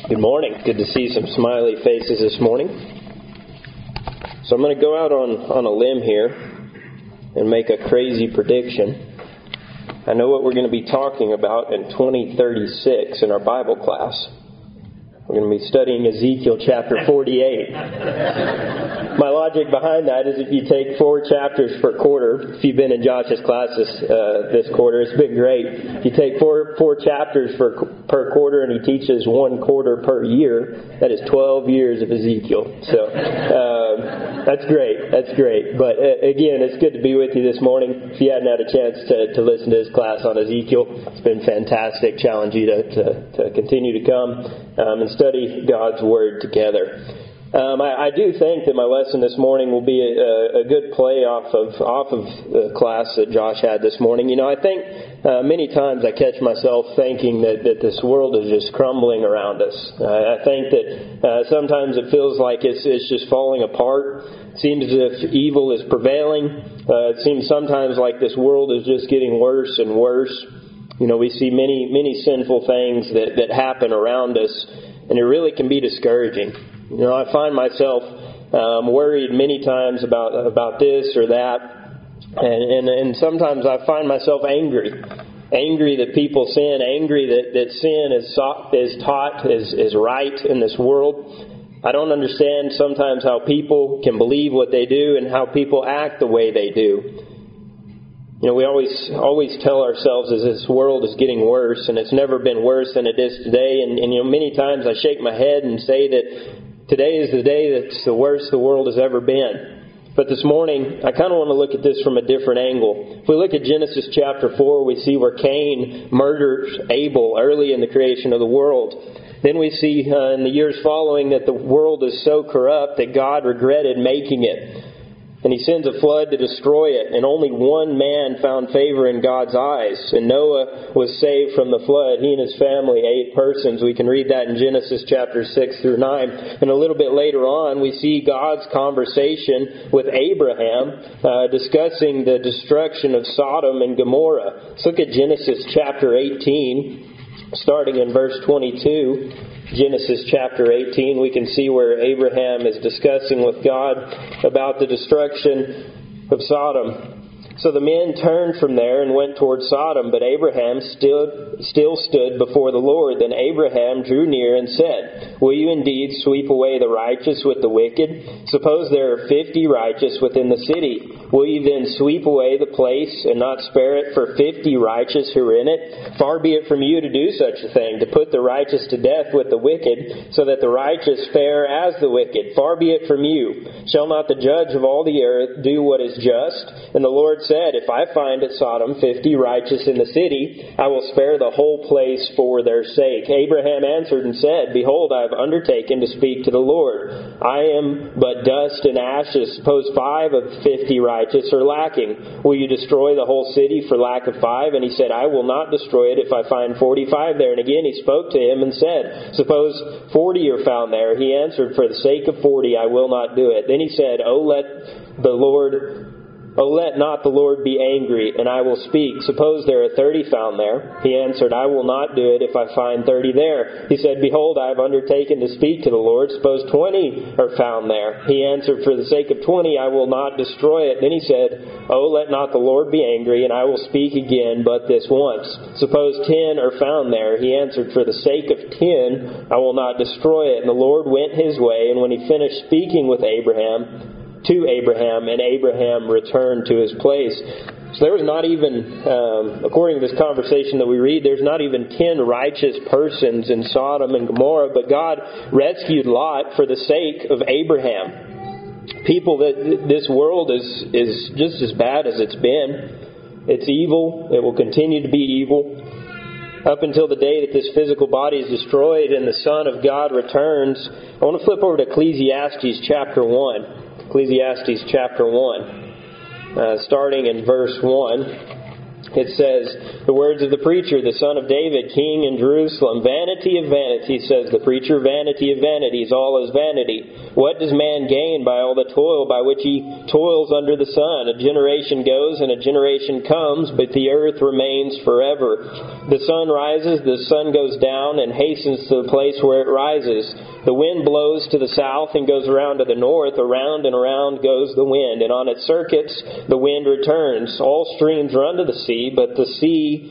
Good morning. Good to see some smiley faces this morning. So I'm going to go out on a limb here and make a crazy prediction. I know what we're going to be talking about in 2036 in our Bible class. We're going to be studying Ezekiel chapter 48. My logic behind that is if you take 4 chapters per quarter, if you've been in Josh's classes this quarter, it's been great. If you take four chapters per quarter and he teaches 1 quarter per year, that is 12 years of Ezekiel. So that's great. That's great. But again, it's good to be with you this morning. If you hadn't had a chance to listen to his class on Ezekiel, it's been fantastic. Challenge you to continue to come and study God's Word together. I do think that my lesson this morning will be a good play off of the class that Josh had this morning. You know, I think many times I catch myself thinking that this world is just crumbling around us. I think that sometimes it feels like it's just falling apart. It seems as if evil is prevailing. It seems sometimes like this world is just getting worse and worse. You know, we see many sinful things that happen around us, and it really can be discouraging. You know, I find myself worried many times about this or that, and sometimes I find myself angry that people sin, angry that sin is taught is right in this world. I don't understand sometimes how people can believe what they do and how people act the way they do. You know, we always tell ourselves as this world is getting worse, and it's never been worse than it is today. And you know, many times I shake my head and say that today is the day that's the worst the world has ever been. But this morning, I kind of want to look at this from a different angle. If we look at Genesis chapter 4, we see where Cain murders Abel early in the creation of the world. Then we see in the years following that the world is so corrupt that God regretted making it. And he sends a flood to destroy it, and only one man found favor in God's eyes. And Noah was saved from the flood, he and his family, 8 persons. We can read that in Genesis chapter 6 through 9. And a little bit later on, we see God's conversation with Abraham discussing the destruction of Sodom and Gomorrah. Let's look at Genesis chapter 18, starting in verse 22. Genesis chapter 18, we can see where Abraham is discussing with God about the destruction of Sodom. So the men turned from there and went toward Sodom, but Abraham still stood before the Lord. Then Abraham drew near and said, "Will you indeed sweep away the righteous with the wicked? Suppose there are 50 righteous within the city. Will you then sweep away the place and not spare it for 50 righteous who are in it? Far be it from you to do such a thing, to put the righteous to death with the wicked, so that the righteous fare as the wicked. Far be it from you. Shall not the judge of all the earth do what is just?" And the Lord said, "If I find at Sodom 50 righteous in the city, I will spare the whole place for their sake." Abraham answered and said, "Behold, I have undertaken to speak to the Lord. I am but dust and ashes. Suppose 5 of 50 righteous are lacking. Will you destroy the whole city for lack of 5? And he said, "I will not destroy it if I find 45 there." And again he spoke to him and said, "Suppose 40 are found there." He answered, "For the sake of 40 I will not do it." Then he said, let not the Lord be angry, and I will speak. Suppose there are 30 found there." He answered, "I will not do it if I find 30 there." He said, "Behold, I have undertaken to speak to the Lord. Suppose 20 are found there." He answered, "For the sake of 20 I will not destroy it." Then he said, let not the Lord be angry, and I will speak again, but this once. Suppose 10 are found there." He answered, "For the sake of 10 I will not destroy it." And the Lord went his way, and when he finished speaking with Abraham, and Abraham returned to his place. So there was not even, according to this conversation that we read, there's not even 10 righteous persons in Sodom and Gomorrah, but God rescued Lot for the sake of Abraham. People, that this world is just as bad as it's been. It's evil. It will continue to be evil up until the day that this physical body is destroyed and the Son of God returns. I want to flip over to Ecclesiastes chapter 1. Ecclesiastes chapter 1, starting in verse 1. It says, the words of the preacher, the son of David, king in Jerusalem, vanity of vanities, says the preacher, vanity of vanities, all is vanity. What does man gain by all the toil by which he toils under the sun? A generation goes and a generation comes, but the earth remains forever. The sun rises, the sun goes down, and hastens to the place where it rises. The wind blows to the south and goes around to the north. Around and around goes the wind, and on its circuits the wind returns. All streams run to the sea, but the sea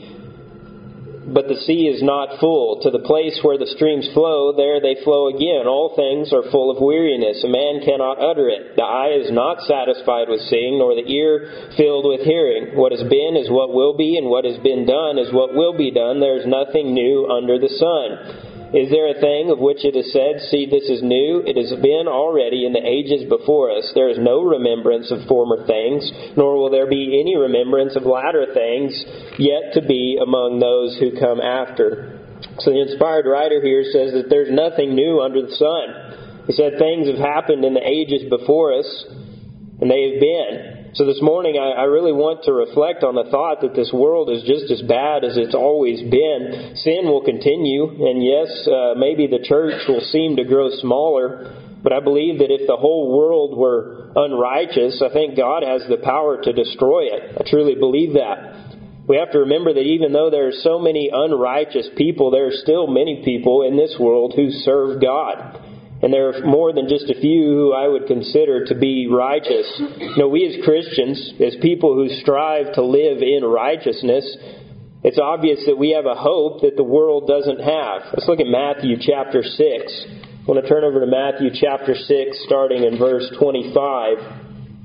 is not full. To the place where the streams flow, there they flow again. All things are full of weariness. A man cannot utter it. The eye is not satisfied with seeing, nor the ear filled with hearing. What has been is what will be, and what has been done is what will be done. There is nothing new under the sun. Is there a thing of which it is said, see, this is new? It has been already in the ages before us. There is no remembrance of former things, nor will there be any remembrance of latter things yet to be among those who come after. So the inspired writer here says that there's nothing new under the sun. He said things have happened in the ages before us, and they have been. So this morning I really want to reflect on the thought that this world is just as bad as it's always been. Sin will continue, and yes, maybe the church will seem to grow smaller, but I believe that if the whole world were unrighteous, I think God has the power to destroy it. I truly believe that. We have to remember that even though there are so many unrighteous people, there are still many people in this world who serve God. And there are more than just a few who I would consider to be righteous. We as Christians, as people who strive to live in righteousness, it's obvious that we have a hope that the world doesn't have. Let's look at Matthew chapter 6. I want to turn over to Matthew chapter 6, starting in verse 25.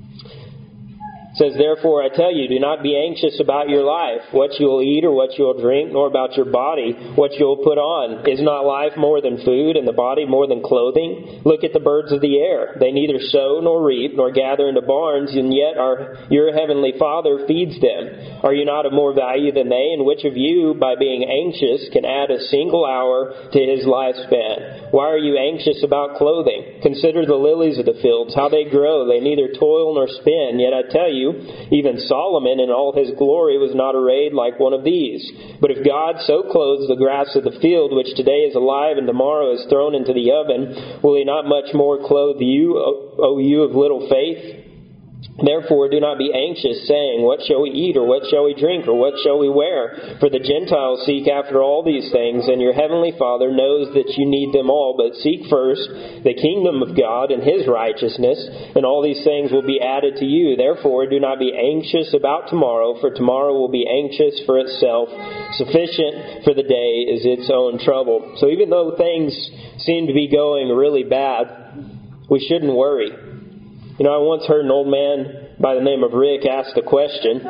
It says, therefore I tell you, do not be anxious about your life, what you will eat or what you will drink, nor about your body, what you will put on. Is not life more than food, and the body more than clothing? Look at the birds of the air. They neither sow nor reap, nor gather into barns, and yet your heavenly Father feeds them. Are you not of more value than they? And which of you, by being anxious, can add a single hour to his lifespan? Why are you anxious about clothing? Consider the lilies of the fields, how they grow. They neither toil nor spin. Yet I tell you, even Solomon in all his glory was not arrayed like one of these. But if God so clothes the grass of the field, which today is alive and tomorrow is thrown into the oven, will he not much more clothe you, O you of little faith? Therefore do not be anxious, saying, what shall we eat, or what shall we drink, or what shall we wear? For the Gentiles seek after all these things, and your heavenly Father knows that you need them all. But seek first the kingdom of God and his righteousness, and all these things will be added to you. Therefore do not be anxious about tomorrow, for tomorrow will be anxious for itself. Sufficient for the day is its own trouble. So even though things seem to be going really bad, we shouldn't worry. I once heard an old man by the name of Rick ask the question,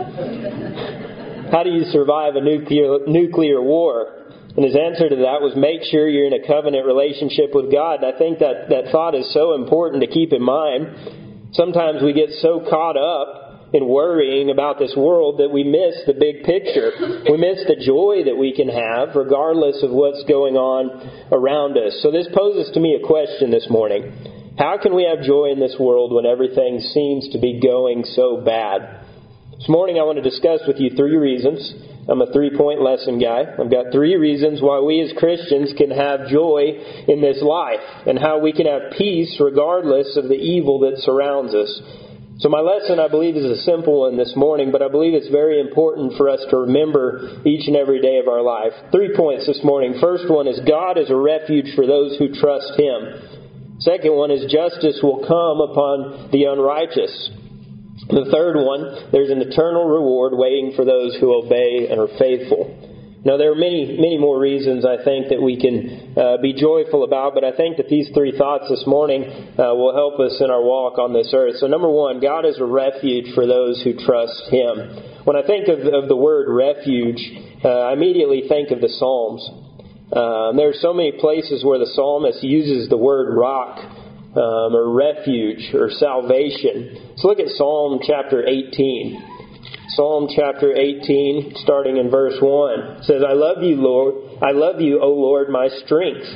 how do you survive a nuclear war? And his answer to that was, make sure you're in a covenant relationship with God. And I think that thought is so important to keep in mind. Sometimes we get so caught up in worrying about this world that we miss the big picture. We miss the joy that we can have regardless of what's going on around us. So this poses to me a question this morning. How can we have joy in this world when everything seems to be going so bad? This morning I want to discuss with you 3 reasons. I'm a 3-point lesson guy. I've got 3 reasons why we as Christians can have joy in this life and how we can have peace regardless of the evil that surrounds us. So my lesson, I believe, is a simple one this morning, but I believe it's very important for us to remember each and every day of our life. 3 points this morning. First one is God is a refuge for those who trust him. Second one is justice will come upon the unrighteous. The third one, there's an eternal reward waiting for those who obey and are faithful. Now, there are many more reasons I think that we can be joyful about, but I think that these 3 thoughts this morning will help us in our walk on this earth. So number 1, God is a refuge for those who trust him. When I think of the word refuge, I immediately think of the Psalms. There are so many places where the psalmist uses the word rock or refuge or salvation. Let's look at Psalm chapter 18. Psalm chapter 18, starting in verse 1. It says, I love you, Lord. I love you, O Lord, my strength.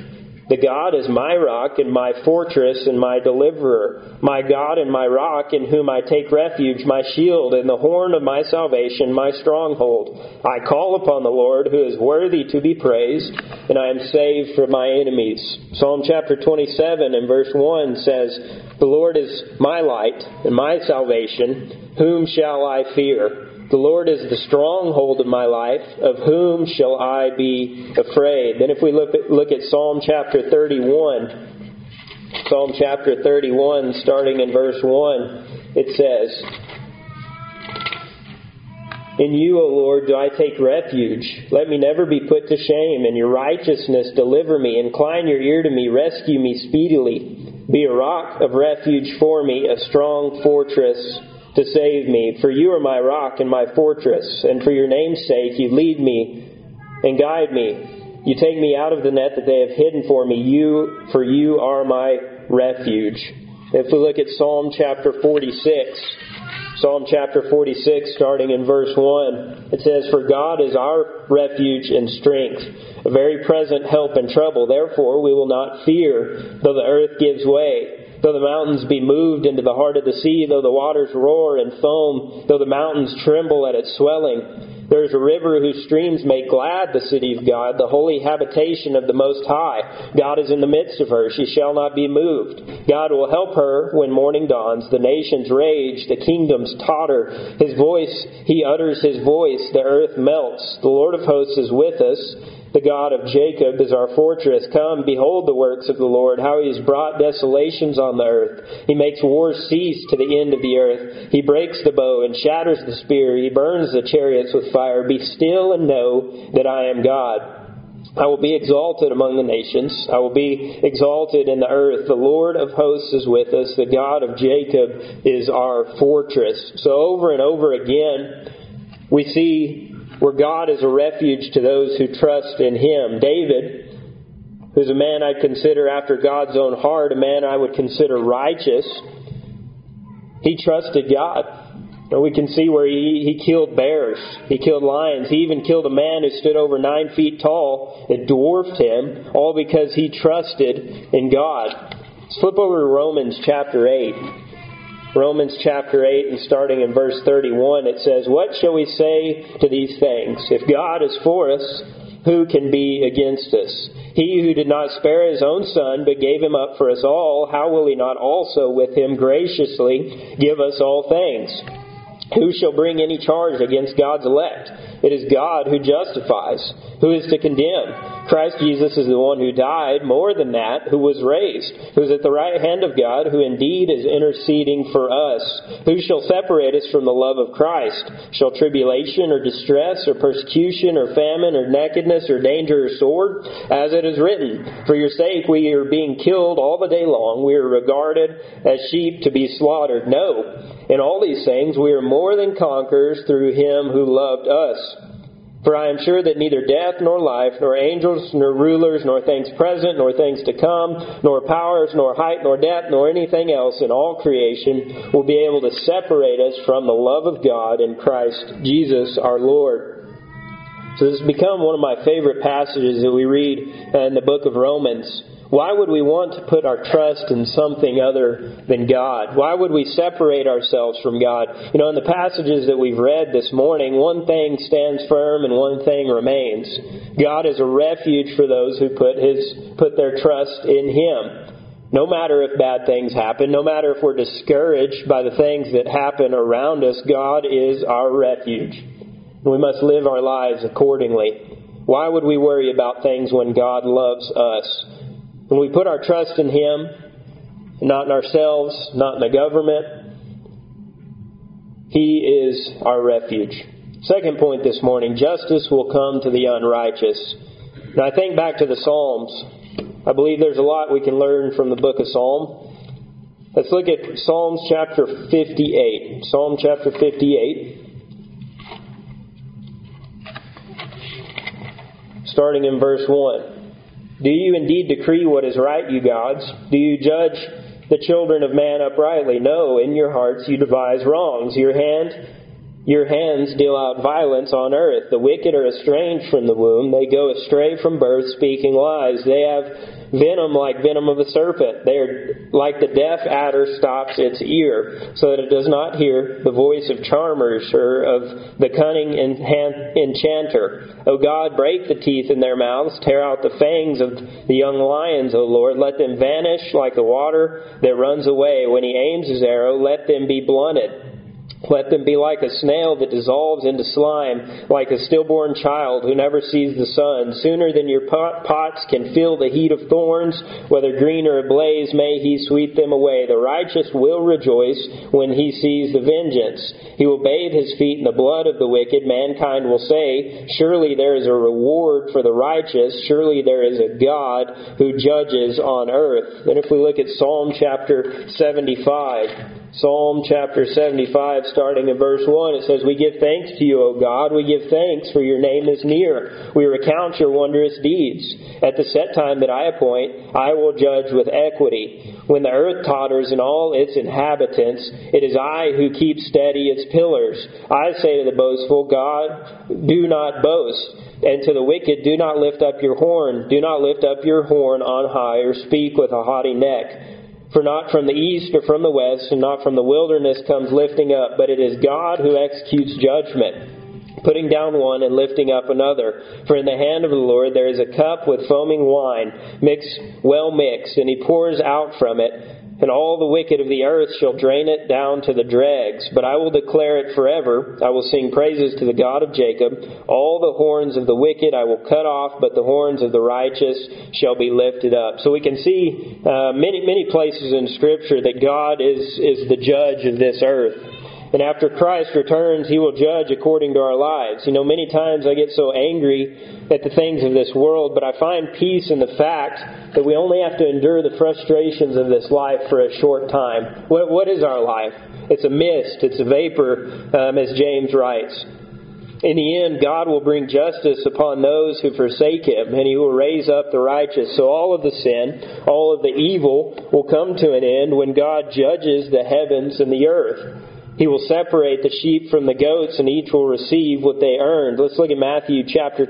The God is my rock and my fortress and my deliverer, my God and my rock in whom I take refuge, my shield and the horn of my salvation, my stronghold. I call upon the Lord who is worthy to be praised, and I am saved from my enemies. Psalm chapter 27 and verse 1 says, The Lord is my light and my salvation. Whom shall I fear? The Lord is the stronghold of my life. Of whom shall I be afraid? Then if we look at Psalm chapter 31, Psalm chapter 31, starting in verse 1, it says, In you, O Lord, do I take refuge. Let me never be put to shame. In your righteousness deliver me. Incline your ear to me. Rescue me speedily. Be a rock of refuge for me, a strong fortress to save me. For you are my rock and my fortress, and for your name's sake you lead me and guide me. You take me out of the net that they have hidden for me. For you are my refuge. If we look at Psalm chapter 46, Psalm chapter 46, starting in verse 1, it says, For God is our refuge and strength, a very present help in trouble. Therefore we will not fear, though the earth gives way, though the mountains be moved into the heart of the sea, though the waters roar and foam, though the mountains tremble at its swelling. There is a river whose streams make glad the city of God, the holy habitation of the Most High. God is in the midst of her. She shall not be moved. God will help her when morning dawns. The nations rage. The kingdoms totter. He utters his voice. The earth melts. The Lord of hosts is with us. The God of Jacob is our fortress. Come, behold the works of the Lord, how he has brought desolations on the earth. He makes wars cease to the end of the earth. He breaks the bow and shatters the spear. He burns the chariots with fire. Be still and know that I am God. I will be exalted among the nations. I will be exalted in the earth. The Lord of hosts is with us. The God of Jacob is our fortress. So over and over again, we see where God is a refuge to those who trust in Him. David, who's a man I'd consider after God's own heart, a man I would consider righteous, he trusted God. And we can see where he killed bears. He killed lions. He even killed a man who stood over 9 feet tall. It dwarfed him, all because he trusted in God. Let's flip over to Romans chapter 8. Romans chapter 8 and starting in verse 31, it says, What shall we say to these things? If God is for us, who can be against us? He who did not spare his own Son, but gave him up for us all, how will he not also with him graciously give us all things? Who shall bring any charge against God's elect? It is God who justifies. Who is to condemn? Christ Jesus is the one who died, more than that, who was raised, who is at the right hand of God, who indeed is interceding for us. Who shall separate us from the love of Christ? Shall tribulation or distress or persecution or famine or nakedness or danger or sword? As it is written, For your sake we are being killed all the day long. We are regarded as sheep to be slaughtered. No, in all these things we are more than conquerors through Him who loved us. For I am sure that neither death, nor life, nor angels, nor rulers, nor things present, nor things to come, nor powers, nor height, nor depth, nor anything else in all creation will be able to separate us from the love of God in Christ Jesus our Lord. So this has become one of my favorite passages that we read in the book of Romans. Why would we want to put our trust in something other than God? Why would we separate ourselves from God? In the passages that we've read this morning, one thing stands firm and one thing remains. God is a refuge for those who put their trust in Him. No matter if bad things happen, no matter if we're discouraged by the things that happen around us, God is our refuge. We must live our lives accordingly. Why would we worry about things when God loves us? When we put our trust in Him, not in ourselves, not in the government, He is our refuge. Second point this morning, justice will come to the unrighteous. Now I think back to the Psalms. I believe there's a lot we can learn from the book of Psalm. Let's look at Psalms chapter 58. Psalm chapter 58. Starting in verse 1. Do you indeed decree what is right, you gods? Do you judge the children of man uprightly? No, in your hearts you devise wrongs. Your hands deal out violence on earth. The wicked are estranged from the womb. They go astray from birth, speaking lies. They have venom like venom of a serpent. They are like the deaf adder stops its ear, so that it does not hear the voice of charmers or of the cunning enchanter. O God, break the teeth in their mouths, tear out the fangs of the young lions, O Lord. Let them vanish like the water that runs away. When he aims his arrow, let them be blunted. Let them be like a snail that dissolves into slime, like a stillborn child who never sees the sun. Sooner than your pots can feel the heat of thorns, whether green or ablaze, may he sweep them away. The righteous will rejoice when he sees the vengeance. He will bathe his feet in the blood of the wicked. Mankind will say, surely there is a reward for the righteous. Surely there is a God who judges on earth. And if we look at Psalm chapter 75, Psalm chapter 75, starting in verse 1, it says, We give thanks to you, O God. We give thanks, for your name is near. We recount your wondrous deeds. At the set time that I appoint, I will judge with equity. When the earth totters and all its inhabitants, it is I who keep steady its pillars. I say to the boastful, God, do not boast. And to the wicked, do not lift up your horn. Do not lift up your horn on high, or speak with a haughty neck. For not from the east or from the west, and not from the wilderness comes lifting up, but it is God who executes judgment, putting down one and lifting up another. For in the hand of the Lord there is a cup with foaming wine, well mixed, and he pours out from it. And all the wicked of the earth shall drain it down to the dregs. But I will declare it forever. I will sing praises to the God of Jacob. All the horns of the wicked I will cut off, but the horns of the righteous shall be lifted up. So we can see many places in Scripture that God is the judge of this earth. And after Christ returns, He will judge according to our lives. You know, many times I get so angry at the things of this world, but I find peace in the fact that we only have to endure the frustrations of this life for a short time. What is our life? It's a mist. It's a vapor, as James writes. In the end, God will bring justice upon those who forsake Him, and He will raise up the righteous. So all of the sin, all of the evil will come to an end when God judges the heavens and the earth. He will separate the sheep from the goats, and each will receive what they earned. Let's look at Matthew chapter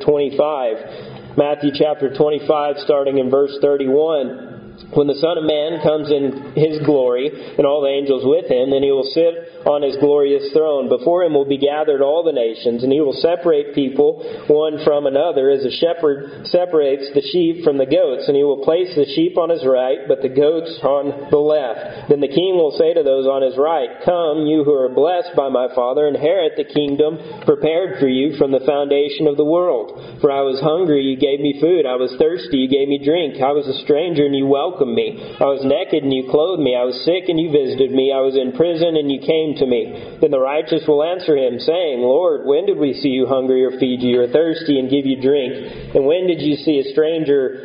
25. Matthew chapter 25, starting in verse 31. When the Son of Man comes in His glory, and all the angels with Him, then He will sit on His glorious throne. Before Him will be gathered all the nations, and He will separate people one from another, as a shepherd separates the sheep from the goats. And He will place the sheep on His right, but the goats on the left. Then the King will say to those on His right, Come, you who are blessed by my Father, inherit the kingdom prepared for you from the foundation of the world. For I was hungry, you gave me food. I was thirsty, you gave me drink. I was a stranger, and you welcomed me. I was naked, and you clothed me. I was sick, and you visited me. I was in prison, and you came to me. Then the righteous will answer Him, saying, Lord, when did we see you hungry or feed you, or thirsty and give you drink? And when did you see you a stranger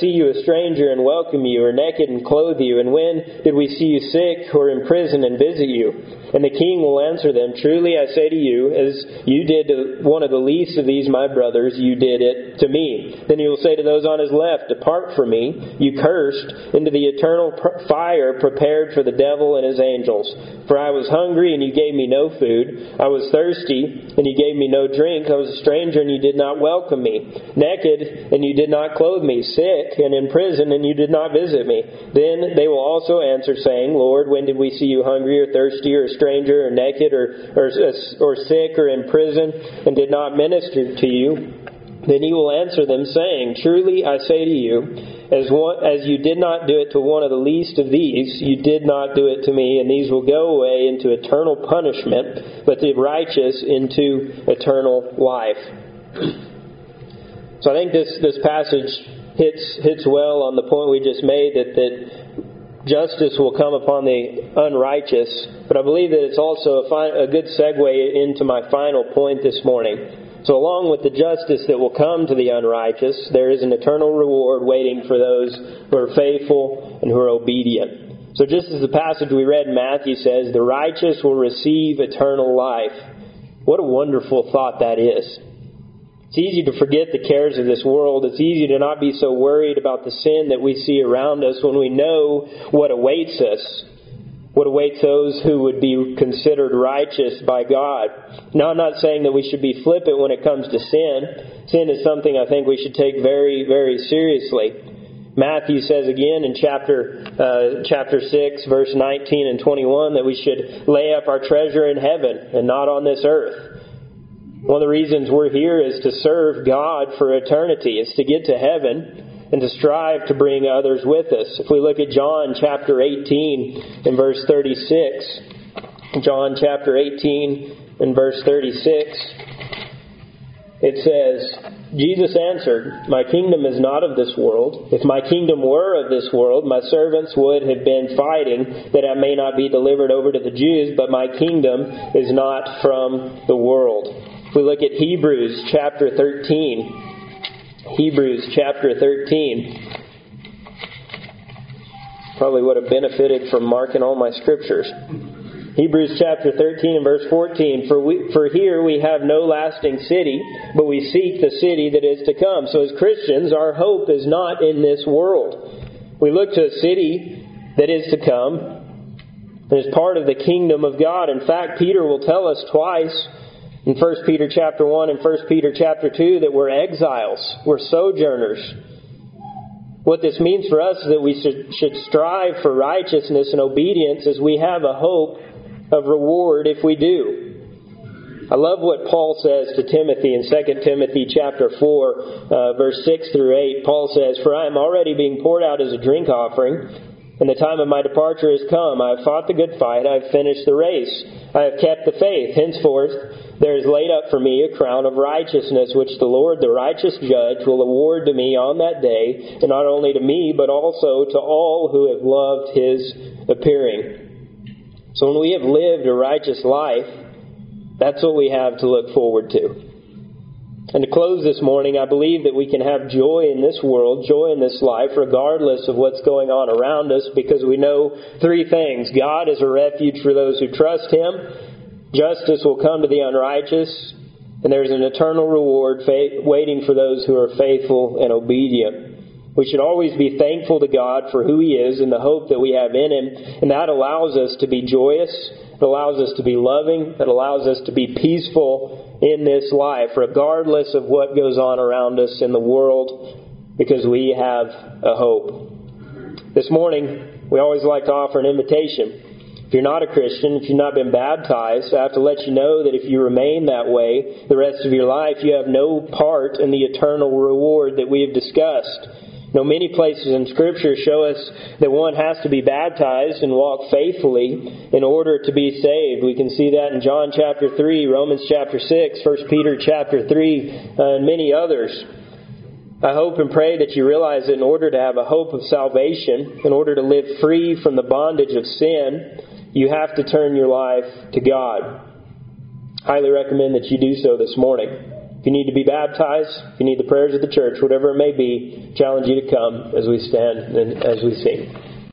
and welcome you, or naked and clothe you? And when did we see you sick or in prison and visit you? And the King will answer them, Truly I say to you, as you did to one of the least of these my brothers, you did it to me. Then He will say to those on His left, Depart from me, you cursed, into the eternal fire prepared for the devil and his angels. For I was hungry, and you gave me no food. I was thirsty, and you gave me no drink. I was a stranger, and you did not welcome me. Naked, and you did not clothe me. Sick, and in prison, and you did not visit me. Then they will also answer, saying, Lord, when did we see you hungry, or thirsty, or a stranger, or naked, or sick, or in prison, and did not minister to you? Then He will answer them, saying, Truly I say to you, as you did not do it to one of the least of these, you did not do it to me. And these will go away into eternal punishment, but the righteous into eternal life. So I think this passage hits well on the point we just made, that justice will come upon the unrighteous. But I believe that it's also a good segue into my final point this morning. So along with the justice that will come to the unrighteous, there is an eternal reward waiting for those who are faithful and who are obedient. So just as the passage we read in Matthew says, the righteous will receive eternal life. What a wonderful thought that is. It's easy to forget the cares of this world. It's easy to not be so worried about the sin that we see around us when we know what awaits us. What awaits those who would be considered righteous by God. Now, I'm not saying that we should be flippant when it comes to sin. Sin is something I think we should take very, very seriously. Matthew says again in chapter 6, verse 19 and 21, that we should lay up our treasure in heaven and not on this earth. One of the reasons we're here is to serve God for eternity. It's to get to heaven and to strive to bring others with us. If we look at John chapter 18 and verse 36, John chapter 18 and verse 36, it says, Jesus answered, "My kingdom is not of this world. If my kingdom were of this world, my servants would have been fighting that I may not be delivered over to the Jews, but my kingdom is not from the world." If we look at Hebrews chapter 13, Hebrews chapter 13, probably would have benefited from marking all my scriptures. Hebrews chapter 13 and verse 14, For here we have no lasting city, but we seek the city that is to come. So as Christians, our hope is not in this world. We look to a city that is to come, and is part of the kingdom of God. In fact, Peter will tell us twice in 1 Peter chapter 1 and 1 Peter chapter 2 that we're exiles, we're sojourners. What this means for us is that we should strive for righteousness and obedience as we have a hope of reward if we do. I love what Paul says to Timothy in 2 Timothy chapter 4, verse 6 through 8. Paul says, "For I am already being poured out as a drink offering, and the time of my departure has come. I have fought the good fight, I have finished the race, I have kept the faith. Henceforth there is laid up for me a crown of righteousness, which the Lord, the righteous judge, will award to me on that day, and not only to me, but also to all who have loved His appearing." So when we have lived a righteous life, that's what we have to look forward to. And to close this morning, I believe that we can have joy in this world, joy in this life, regardless of what's going on around us, because we know three things. God is a refuge for those who trust Him. Justice will come to the unrighteous. And there's an eternal reward waiting for those who are faithful and obedient. We should always be thankful to God for who He is and the hope that we have in Him. And that allows us to be joyous. It allows us to be loving. It allows us to be peaceful in this life, regardless of what goes on around us in the world, because we have a hope. This morning, we always like to offer an invitation. If you're not a Christian, if you've not been baptized, I have to let you know that if you remain that way the rest of your life, you have no part in the eternal reward that we have discussed. You know, many places in Scripture show us that one has to be baptized and walk faithfully in order to be saved. We can see that in John chapter 3, Romans chapter 6, 1 Peter chapter 3, and many others. I hope and pray that you realize that in order to have a hope of salvation, in order to live free from the bondage of sin, you have to turn your life to God. Highly recommend that you do so this morning. If you need to be baptized, if you need the prayers of the church, whatever it may be, challenge you to come as we stand and as we sing.